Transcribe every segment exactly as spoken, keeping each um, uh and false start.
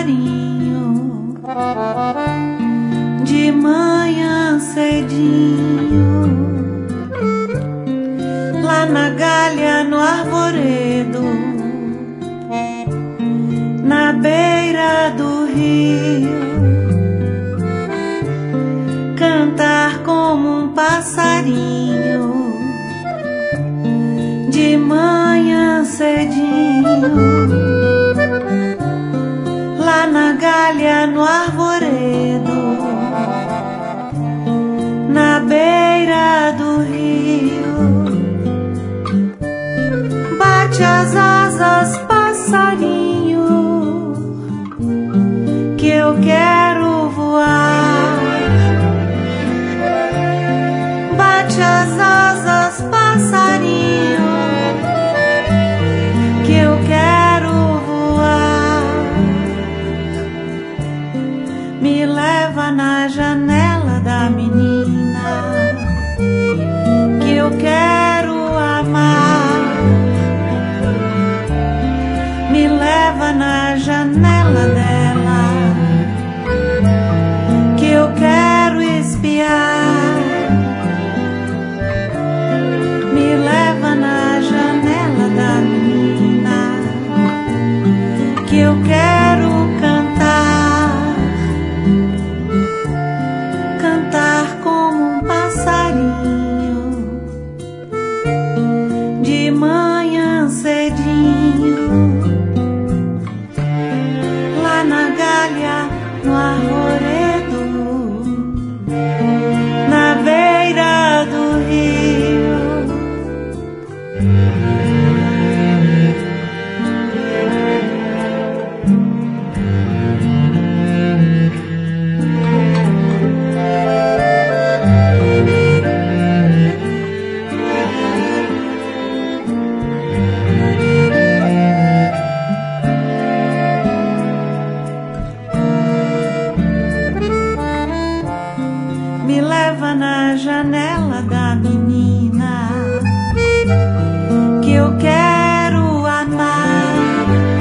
passarinho, de manhã cedinho, lá na galha, no arvoredo, na beira do rio, cantar como um passarinho, de manhã cedinho, lá na galha, no arvoredo, na beira do rio. Bate as asas, passarinho, que eu quero voar. Bate as asas, passarinho, que eu quero voar. Me leva na janela da menina, que eu quero amar. Me leva na janela dela, que eu quero espiar. Me leva na janela da menina, que eu quero cantar, cantar como um passarinho, de manhã cedinho, lá na galha, no arvoredo, na beira do rio. Me leva na janela da menina, que eu quero amar.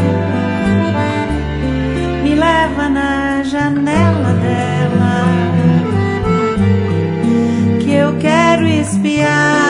Me leva na janela dela, que eu quero espiar.